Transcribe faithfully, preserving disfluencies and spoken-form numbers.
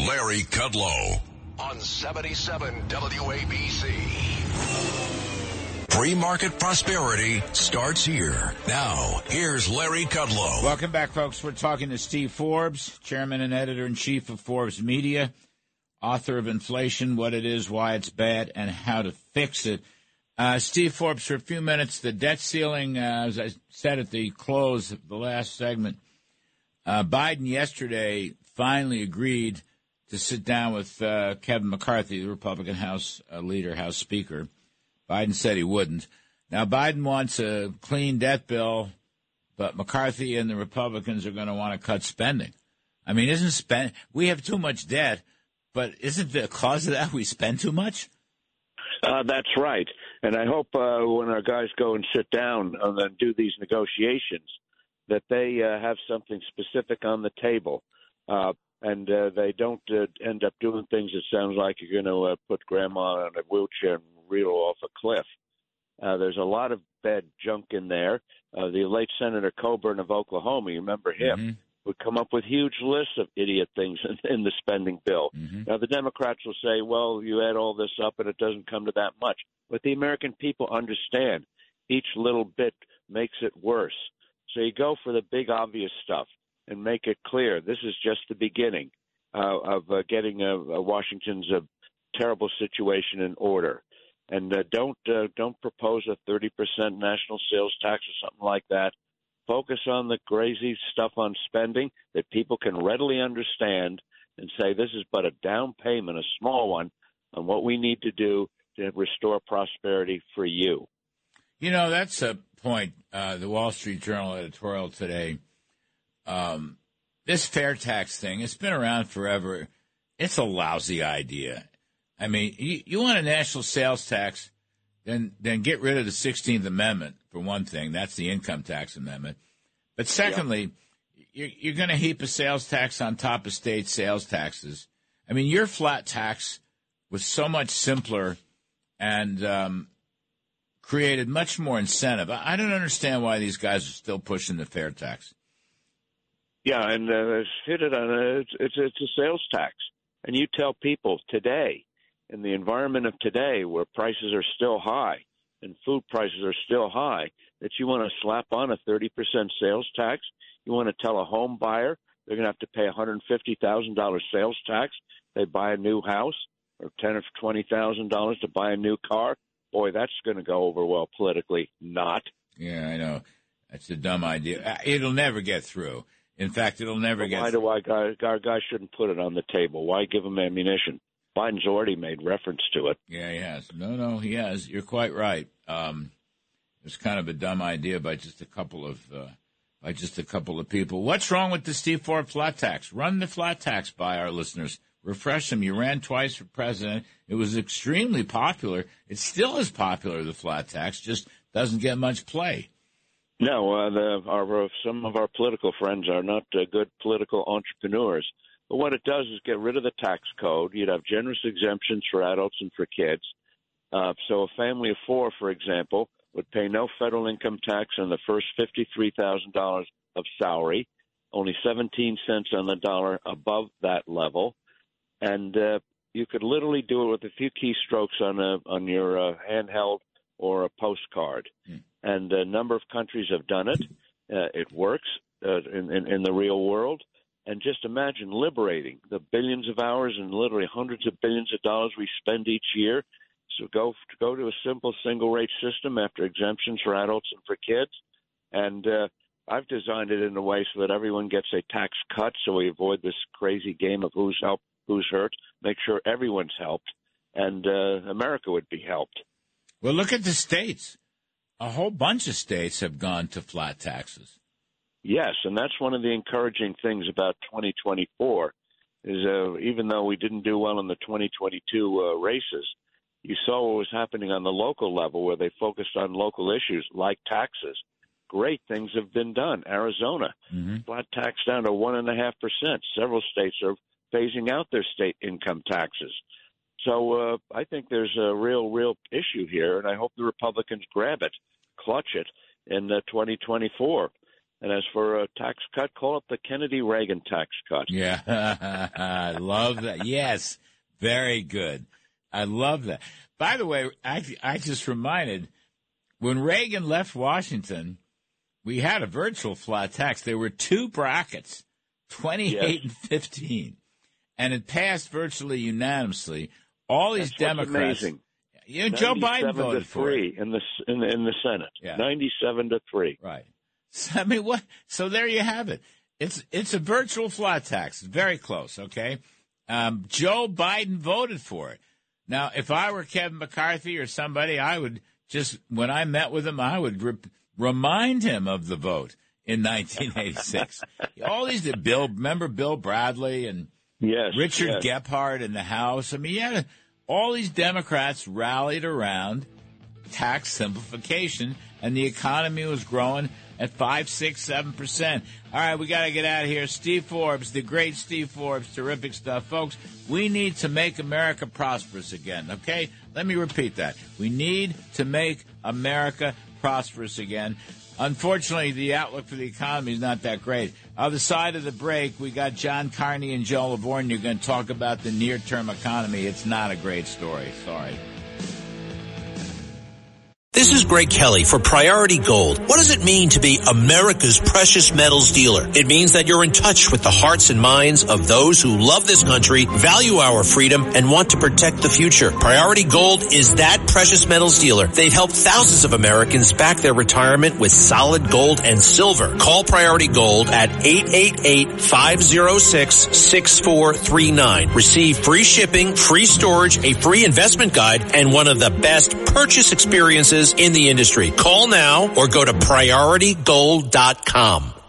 Larry Kudlow on seventy-seven W A B C. Free market prosperity starts here. Now, here's Larry Kudlow. Welcome back, folks. We're talking to Steve Forbes, chairman and editor-in-chief of Forbes Media, author of Inflation, What It Is, Why It's Bad, and How to Fix It. Uh, Steve Forbes, for a few minutes, the debt ceiling, uh, as I said at the close of the last segment, uh, Biden yesterday finally agreed to sit down with uh, Kevin McCarthy, the Republican House uh, leader, House Speaker. Biden said he wouldn't. Now, Biden wants a clean debt bill, but McCarthy and the Republicans are going to want to cut spending. I mean, isn't spend we have too much debt, but isn't the cause of that we spend too much? Uh, that's right. And I hope uh, when our guys go and sit down and then do these negotiations that they uh, have something specific on the table uh, and uh, they don't uh, end up doing things that sounds like you're going to uh, put grandma in a wheelchair and reel off a cliff. Uh, there's a lot of bad junk in there. Uh, the late Senator Coburn of Oklahoma, you remember him, mm-hmm. would come up with huge lists of idiot things in, in the spending bill. Mm-hmm. Now, the Democrats will say, well, you add all this up and it doesn't come to that much. But the American people understand each little bit makes it worse. So you go for the big, obvious stuff and make it clear this is just the beginning uh, of uh, getting uh, uh, Washington's uh, terrible situation in order. And uh, don't uh, don't propose a thirty percent national sales tax or something like that. Focus on the crazy stuff on spending that people can readily understand and say this is but a down payment, a small one, on what we need to do to restore prosperity for you. You know, that's a point. Uh, the Wall Street Journal editorial today, um, this fair tax thing, it's been around forever. It's a lousy idea. I mean, you, you want a national sales tax, then then get rid of the sixteenth Amendment, for one thing. That's the income tax amendment. But secondly, yeah. you're, you're going to heap a sales tax on top of state sales taxes. I mean, your flat tax was so much simpler and um, created much more incentive. I, I don't understand why these guys are still pushing the fair tax. Yeah, and uh, hit it on a, it's, it's, it's a sales tax. And you tell people today, in the environment of today where prices are still high and food prices are still high, that you want to slap on a thirty percent sales tax. You want to tell a home buyer they're going to have to pay one hundred fifty thousand dollars sales tax. They buy a new house, or ten thousand dollars or twenty thousand dollars to buy a new car. Boy, that's going to go over well politically. Not. Yeah, I know. That's a dumb idea. It'll never get through. In fact, it'll never well, get why through. Why do I, our guys shouldn't put it on the table? Why give them ammunition? Biden's already made reference to it. Yeah, he has. No, no, he has. You're quite right. Um, it's kind of a dumb idea by just a couple of uh, by just a couple of people. What's wrong with the Steve Forbes flat tax? Run the flat tax by our listeners. Refresh them. You ran twice for president. It was extremely popular. It still is popular, the flat tax, just doesn't get much play. No, uh, the, our, uh, some of our political friends are not uh, good political entrepreneurs. But what it does is get rid of the tax code. You'd have generous exemptions for adults and for kids. Uh, so a family of four, for example, would pay no federal income tax on the first fifty-three thousand dollars of salary, only seventeen cents on the dollar above that level. And uh, you could literally do it with a few keystrokes on a, on your uh, handheld or a postcard. Mm. And a number of countries have done it. Uh, it works uh, in, in, in the real world. And just imagine liberating the billions of hours and literally hundreds of billions of dollars we spend each year. So go go to a simple single-rate system after exemptions for adults and for kids. And uh, I've designed it in a way so that everyone gets a tax cut so we avoid this crazy game of who's helped, who's hurt, make sure everyone's helped, and uh, America would be helped. Well, look at the states. A whole bunch of states have gone to flat taxes. Yes, and that's one of the encouraging things about twenty twenty-four is uh, even though we didn't do well in the twenty twenty-two uh, races, you saw what was happening on the local level where they focused on local issues like taxes. Great things have been done. Arizona, mm-hmm. flat tax down to one point five percent. Several states are phasing out their state income taxes. So uh, I think there's a real, real issue here, and I hope the Republicans grab it, clutch it in uh, twenty twenty-four. And as for a tax cut, call it the Kennedy-Reagan tax cut. Yeah, I love that. Yes, very good. I love that. By the way, I, I just reminded, when Reagan left Washington, we had a virtual flat tax. There were two brackets, twenty-eight yes. and fifteen, and it passed virtually unanimously. All these That's Democrats. Amazing. You know, Joe Biden voted to for three it. in the in the, in the Senate. Yeah. ninety-seven to three. Right. So, I mean, what? So there you have it. It's it's a virtual flat tax. It's very close. Okay. Um, Joe Biden voted for it. Now, if I were Kevin McCarthy or somebody, I would just, when I met with him, I would re- remind him of the vote in nineteen eighty-six. All these, Bill, remember Bill Bradley and yes, Richard yes. Gephardt in the House? I mean, yeah, all these Democrats rallied around tax simplification, and the economy was growing at five, six, seven percent. All right, we got to get out of here. Steve Forbes, the great Steve Forbes, terrific stuff. Folks, we need to make America prosperous again, okay? Let me repeat that. We need to make America prosperous again. Unfortunately, the outlook for the economy is not that great. Other side of the break, we got John Carney and Joe Lavorne. You're going to talk about the near-term economy. It's not a great story. Sorry. This is Greg Kelly for Priority Gold. What does it mean to be America's precious metals dealer? It means that you're in touch with the hearts and minds of those who love this country, value our freedom, and want to protect the future. Priority Gold is that precious metals dealer. They've helped thousands of Americans back their retirement with solid gold and silver. Call Priority Gold at eight eight eight, five oh six, six four three nine. Receive free shipping, free storage, a free investment guide, and one of the best purchase experiences in the industry. Call now or go to priority gold dot com.